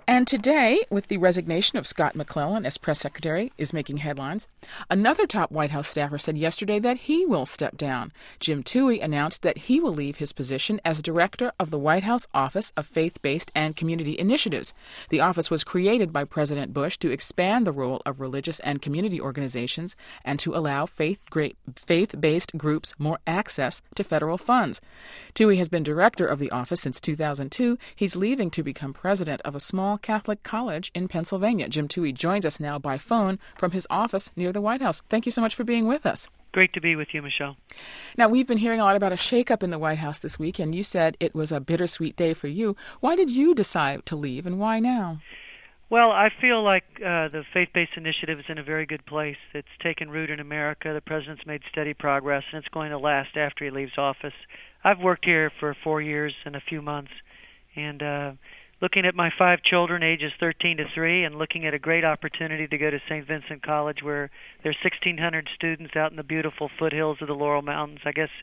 And today, with the resignation of Scott McClellan as press secretary is making headlines, another top White House staffer said yesterday that he will step down. Jim Tuohy announced that he will leave his position as director of the White House Office of Faith-Based and Community Initiatives. The office was created by President Bush to expand the role of religious and community organizations and to allow faith-based groups more access to federal funds. Tuohy has been director of the office since 2002. He's leaving to become president of a small Catholic college in Pennsylvania. Jim Tuohy joins us now by phone from his office near the White House. Thank you so much for being with us. Great to be with you, Michelle. Now, we've been hearing a lot about a shakeup in the White House this week, and you said it was a bittersweet day for you. Why did you decide to leave, and why now? Well, I feel like the faith-based initiative is in a very good place. It's taken root in America. The president's made steady progress, and it's going to last after he leaves office. I've worked here for 4 years and a few months, and looking at my 5 children, ages 13 to 3, and looking at a great opportunity to go to St. Vincent College where there's 1,600 students out in the beautiful foothills of the Laurel Mountains. I guess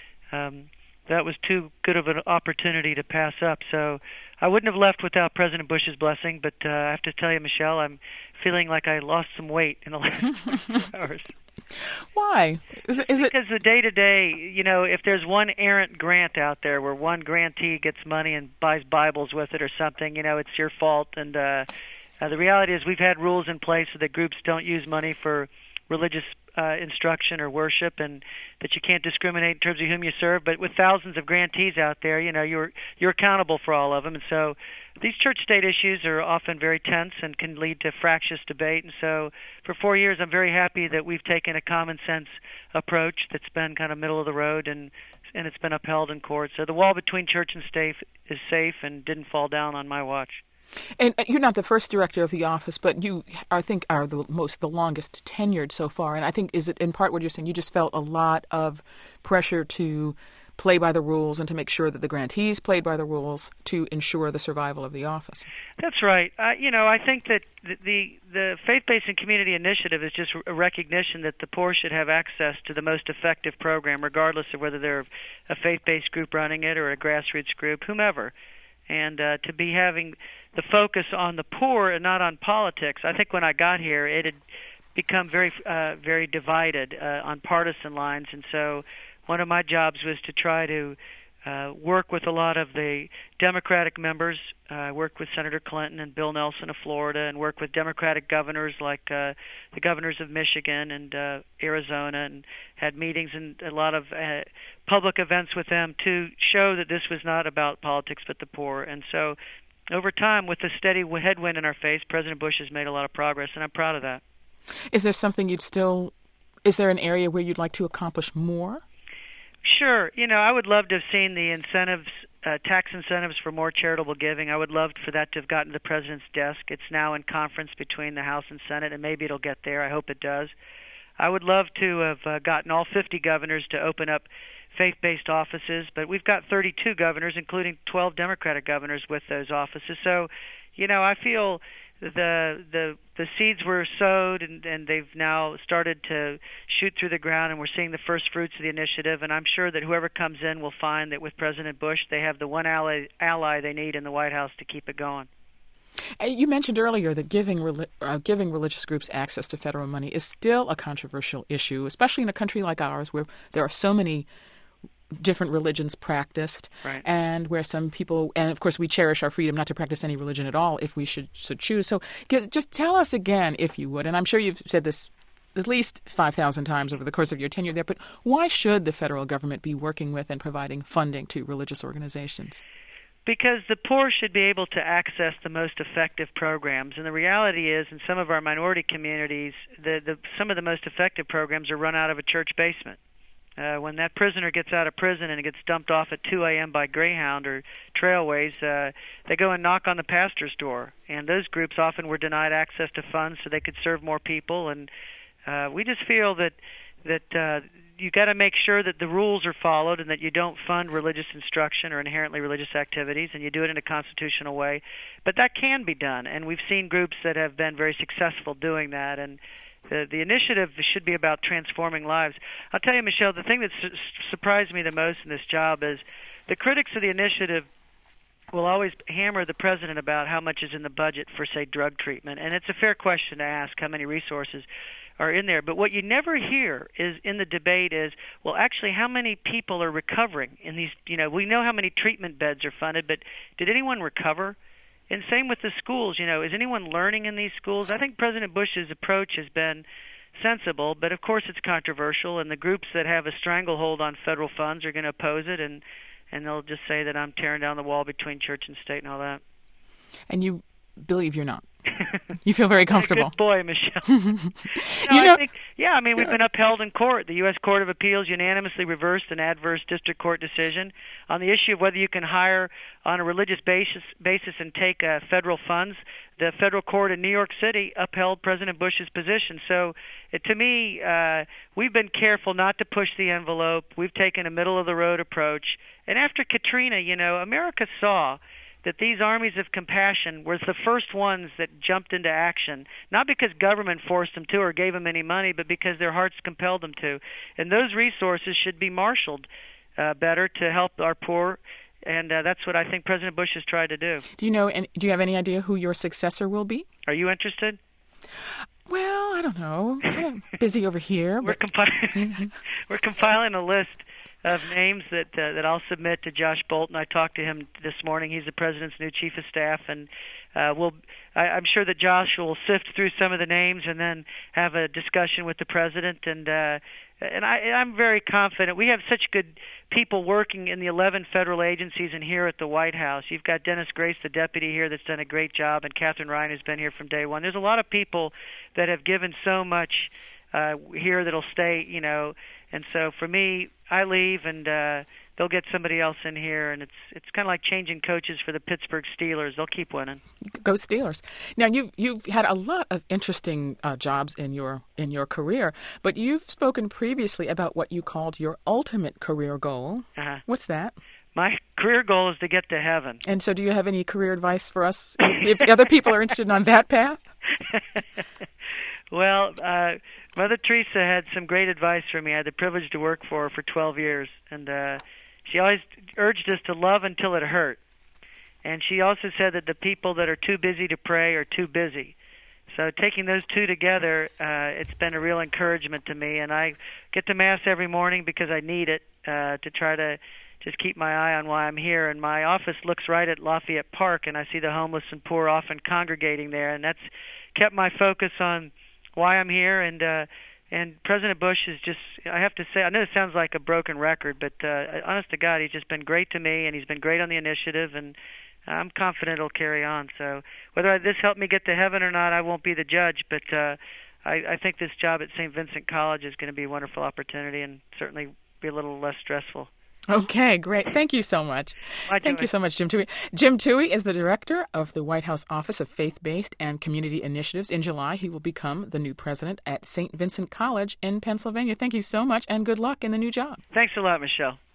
that was too good of an opportunity to pass up. So I wouldn't have left without President Bush's blessing, but I have to tell you, Michelle, I'm feeling like I lost some weight in the last 4 hours. Why? Is it because the day-to-day, if there's one errant grant out there where one grantee gets money and buys Bibles with it or something, it's your fault. And the reality is we've had rules in place so that groups don't use money for religious instruction or worship, and that you can't discriminate in terms of whom you serve. But with thousands of grantees out there, you're accountable for all of them. And so these church-state issues are often very tense and can lead to fractious debate. And so for 4 years, I'm very happy that we've taken a common-sense approach that's been kind of middle of the road, and it's been upheld in court. So the wall between church and state is safe and didn't fall down on my watch. And you're not the first director of the office, but you, I think, are the longest tenured so far. And I think, is it in part what you're saying? You just felt a lot of pressure to play by the rules and to make sure that the grantees played by the rules to ensure the survival of the office. That's right. I think that the faith-based and community initiative is just a recognition that the poor should have access to the most effective program, regardless of whether they're a faith-based group running it or a grassroots group, whomever. And to be having the focus on the poor and not on politics. I think when I got here, it had become very divided on partisan lines, and so one of my jobs was to try to work with a lot of the Democratic members. I worked with Senator Clinton and Bill Nelson of Florida, and worked with Democratic governors like the governors of Michigan and Arizona, and had meetings and a lot of public events with them to show that this was not about politics but the poor. And so over time, with the steady headwind in our face, President Bush has made a lot of progress, and I'm proud of that. Is there something is there an area where you'd like to accomplish more? Sure. I would love to have seen the incentives, tax incentives for more charitable giving. I would love for that to have gotten to the president's desk. It's now in conference between the House and Senate, and maybe it'll get there. I hope it does. I would love to have gotten all 50 governors to open up faith-based offices, but we've got 32 governors, including 12 Democratic governors with those offices. So, I feel the seeds were sowed, and they've now started to shoot through the ground, and we're seeing the first fruits of the initiative. And I'm sure that whoever comes in will find that with President Bush, they have the one ally they need in the White House to keep it going. You mentioned earlier that giving religious groups access to federal money is still a controversial issue, especially in a country like ours where there are so many different religions practiced, right, and where some people, and of course we cherish our freedom not to practice any religion at all if we should choose. So just tell us again, if you would, and I'm sure you've said this at least 5,000 times over the course of your tenure there, but why should the federal government be working with and providing funding to religious organizations? Because the poor should be able to access the most effective programs. And the reality is, in some of our minority communities, some of the most effective programs are run out of a church basement. When that prisoner gets out of prison and gets dumped off at 2 a.m. by Greyhound or Trailways, they go and knock on the pastor's door. And those groups often were denied access to funds so they could serve more people. And we just feel that you got to make sure that the rules are followed and that you don't fund religious instruction or inherently religious activities, and you do it in a constitutional way. But that can be done, and we've seen groups that have been very successful doing that. And the initiative should be about transforming lives. I'll tell you, Michelle, the thing that surprised me the most in this job is the critics of the initiative will always hammer the president about how much is in the budget for, say, drug treatment. And it's a fair question to ask how many resources are in there. But what you never hear is in the debate is, well, actually, how many people are recovering in these, we know how many treatment beds are funded, but did anyone recover? And same with the schools, is anyone learning in these schools? I think President Bush's approach has been sensible, but of course it's controversial, and the groups that have a stranglehold on federal funds are going to oppose it, and they'll just say that I'm tearing down the wall between church and state and all that. And you believe you're not? You feel very comfortable. Good boy, Michelle. I think, we've been upheld in court. The U.S. Court of Appeals unanimously reversed an adverse district court decision on the issue of whether you can hire on a religious basis and take federal funds. The federal court in New York City upheld President Bush's position. So, to me, we've been careful not to push the envelope. We've taken a middle-of-the-road approach. And after Katrina, America saw that these armies of compassion were the first ones that jumped into action, not because government forced them to or gave them any money, but because their hearts compelled them to. And those resources should be marshaled better to help our poor, and that's what I think President Bush has tried to do. Do you have any idea who your successor will be? Are you interested? Well, I don't know. Kind of busy over here. We're compiling a list of names that I'll submit to Josh Bolten. I talked to him this morning. He's the president's new chief of staff, and I'm sure that Josh will sift through some of the names and then have a discussion with the president. And I'm very confident. We have such good people working in the 11 federal agencies and here at the White House. You've got Dennis Grace, the deputy here, that's done a great job, and Catherine Ryan has been here from day one. There's a lot of people that have given so much here that'll stay, And so for me, I leave, and they'll get somebody else in here, and it's kind of like changing coaches for the Pittsburgh Steelers. They'll keep winning. Go Steelers! Now you've had a lot of interesting jobs in your career, but you've spoken previously about what you called your ultimate career goal. Uh-huh. What's that? My career goal is to get to heaven. And so, do you have any career advice for us if other people are interested on that path? Well, Mother Teresa had some great advice for me. I had the privilege to work for her for 12 years, and she always urged us to love until it hurt. And she also said that the people that are too busy to pray are too busy. So taking those two together, it's been a real encouragement to me. And I get to Mass every morning because I need it to try to just keep my eye on why I'm here. And my office looks right at Lafayette Park, and I see the homeless and poor often congregating there. And that's kept my focus on why I'm here. And President Bush is just, I have to say, I know it sounds like a broken record, but honest to God, he's just been great to me, and he's been great on the initiative, and I'm confident it'll carry on. So whether this helped me get to heaven or not, I won't be the judge, but I think this job at St. Vincent College is going to be a wonderful opportunity and certainly be a little less stressful. Okay, great. Thank you so much. Thank you so much, Jim Toohey. Jim Toohey is the director of the White House Office of Faith-Based and Community Initiatives. In July, he will become the new president at St. Vincent College in Pennsylvania. Thank you so much, and good luck in the new job. Thanks a lot, Michelle.